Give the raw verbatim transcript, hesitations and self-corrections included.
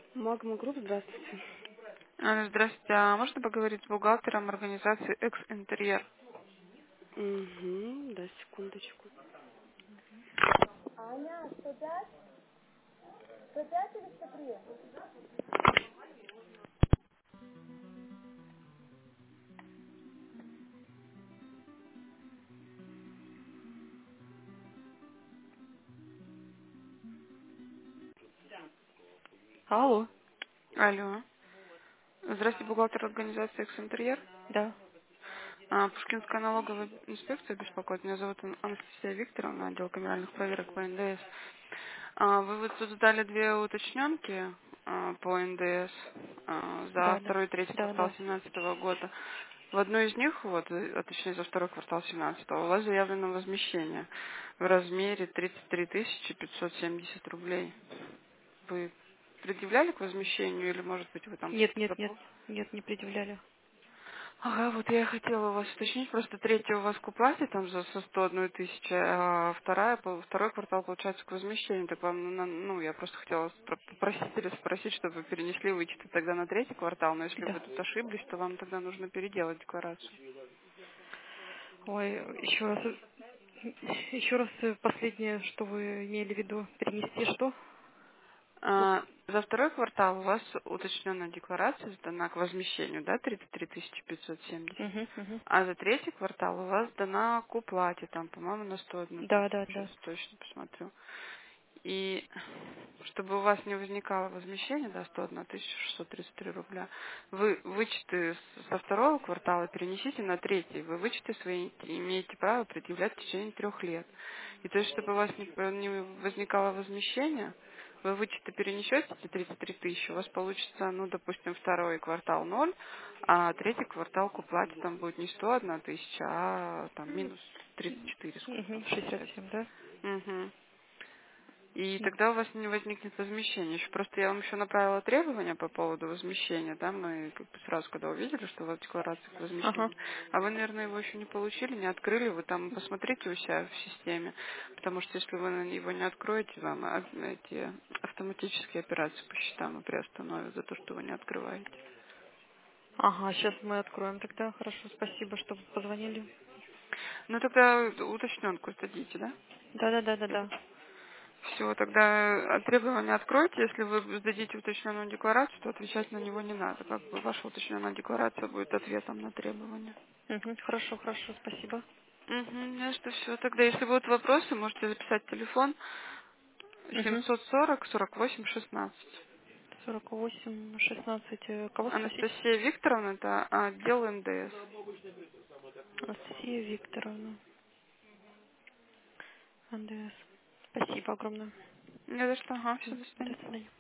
Магма Групп, здравствуйте. А, Здравствуйте. А можно поговорить с бухгалтером организации «Экс-Интерьер»? Угу, да, секундочку. Алло, Алло. Здравствуйте, бухгалтер организации «Экс-Интерьер». да, А, Пушкинская налоговая инспекция беспокоит. Меня зовут Ан- Анастасия Викторовна, отдел камеральных проверок по эн дэ эс. А, Вы вот тут дали две уточненки а, по эн дэ эс а, за да, да, второй и третий да, квартал да, две тысячи семнадцатого года. В одной из них, вот, э, а точнее за второй квартал две тысячи семнадцатого, у вас заявлено возмещение в размере тридцать три тысячи пятьсот семьдесят рублей. Вы предъявляли к возмещению или, может быть, вы там нет, нет, нет, запомнили? нет, не предъявляли. Ага, вот я и хотела у вас уточнить, просто третья у вас к уплате там за со сто одной тысячи, а вторая, по- второй квартал получается к возмещению. Так вам, на- ну, я просто хотела спро- попросить или спросить, чтобы вы перенесли вычеты тогда на третий квартал, но если вы Да. тут ошиблись, то вам тогда нужно переделать декларацию. Ой, еще раз, еще раз э, последнее, что вы имели в виду, перенести что? Ну, А, за второй квартал у вас уточненная декларация сдана к возмещению, да, тридцать три тысячи пятьсот семьдесят. угу, угу. А за третий квартал у вас дана к уплате, там, по-моему, на сто одну Да, тысячу. да, Сейчас да, точно посмотрю. И чтобы у вас не возникало возмещения, да, сто одна тысяча шестьсот тридцать три рубля, вы вычеты с- со второго квартала перенесите на третий. Вы вычеты свои имеете право предъявлять в течение трех лет. И то есть, чтобы у вас не, не возникало возмещения, вы вычеты перенесете, эти тридцать три тысячи, у вас получится, ну, допустим, второй квартал ноль, а третий квартал к уплате там будет не сто одна тысяча, а там минус тридцать четыре, сколько там угу, шестьдесят получается. семь, да? Мгм. И М, тогда у вас не возникнет возмещения. Еще просто я вам еще направила требования по поводу возмещения, да, мы как бы сразу, когда увидели, что у вас декларация к Ага, возмещению, а вы, наверное, его еще не получили, не открыли, вы там посмотрите у себя в системе, потому что если вы на- его не откроете, вам а, эти автоматические операции по счетам и приостановят за то, что вы не открываете. ага, сейчас мы откроем тогда, хорошо, спасибо, что вы позвонили. Ну тогда уточненку сдадите, да? Да, да, да, да, да. Все, тогда э, требования откройте. Если вы сдадите уточненную декларацию, то отвечать на него не надо. Как бы ваша уточненная декларация будет ответом на требования. Угу, хорошо, хорошо, спасибо. Угу, не что все. Тогда, если будут вопросы, можете записать телефон Угу. семьсот сорок сорок восемь шестнадцать. сорок восемь, шестнадцать. э, Кого спросить? Анастасия Викторовна, это отдел эн дэ эс. Анастасия Викторовна. НДС. Спасибо огромное. Не за что. Ага, все, М, до До свидания. свидания.